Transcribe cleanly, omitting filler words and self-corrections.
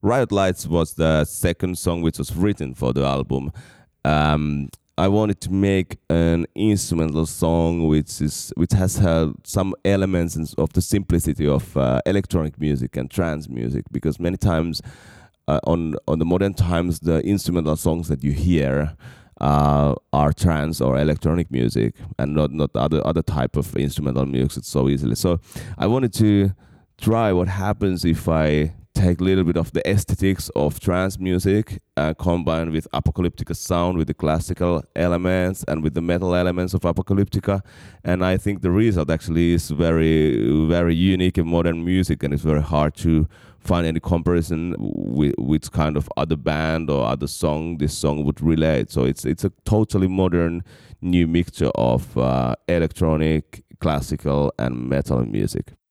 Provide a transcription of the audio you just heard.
Riot Lights was the second song which was written for the album. Um, I wanted to make an instrumental song which has some elements of the simplicity of electronic music and trance music, because many times on the modern times the instrumental songs that you hear are trance or electronic music, and not other type of instrumental music so easily. So I wanted to try what happens if I take a little bit of the aesthetics of trance music, combined with Apocalyptica sound, with the classical elements and with the metal elements of Apocalyptica. And I think the result actually is very, very unique in modern music, and it's very hard to find any comparison with which kind of other band or other song this song would relate. So it's a totally modern new mixture of electronic, classical, and metal music.